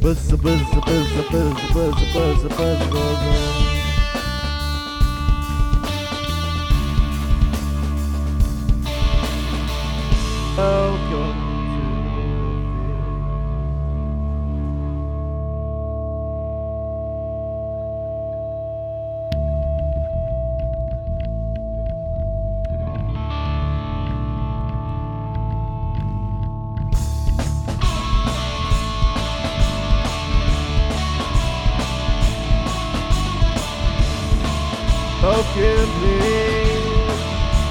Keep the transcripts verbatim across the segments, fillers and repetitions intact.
buzz, buzz, buzz, buzz, buzz, buzz, buzz, buzz. Welcome broken dreams,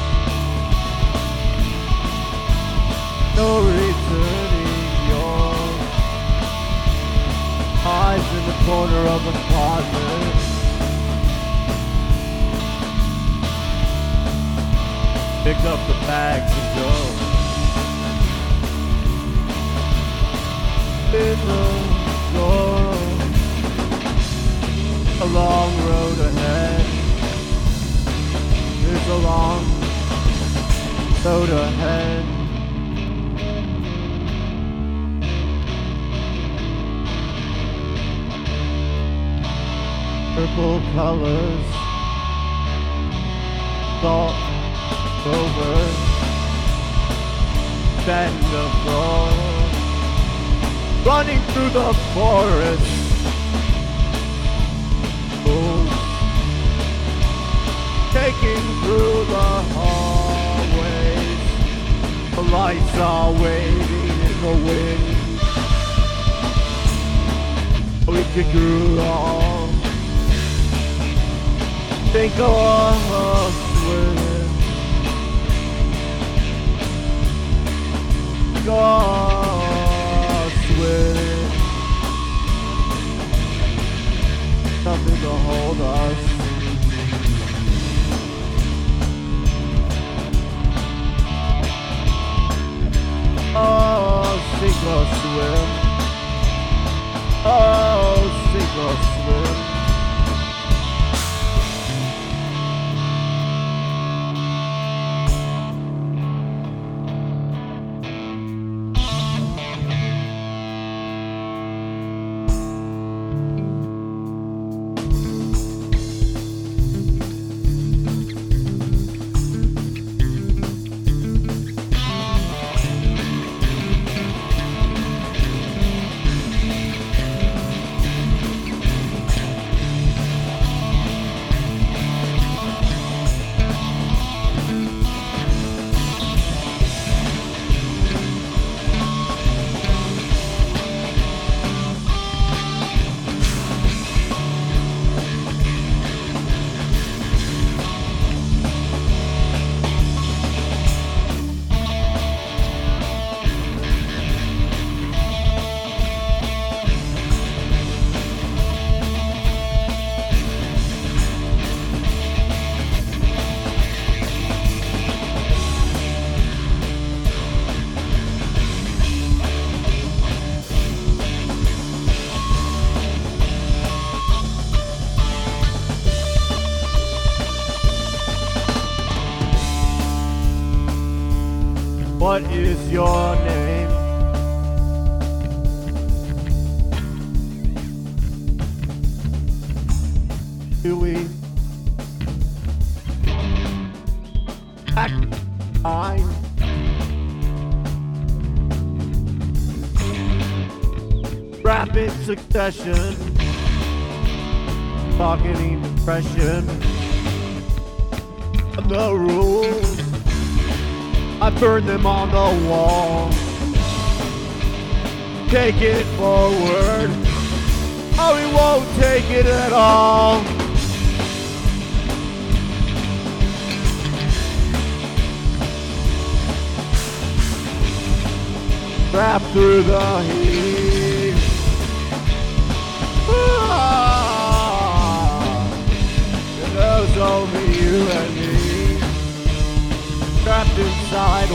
no returning your eyes in the corner of a closet. Pick up the bags and go. In the door, a long road ahead. There's a long road ahead. Purple colors, salt over, stand the floor, running through the forest. Taking through the hallways, the lights are waiting in the wind. We could go on, think of us with God's with nothing to hold us. Oh, sink or swim. Oh, sink or swim. What is your name? Do we act fine? Rapid succession, pocketing depression, the rules. I burn them on the wall. Take it forward, or we won't take it at all. Trapped through the heat. Ah, it knows only you and me. Trapped inside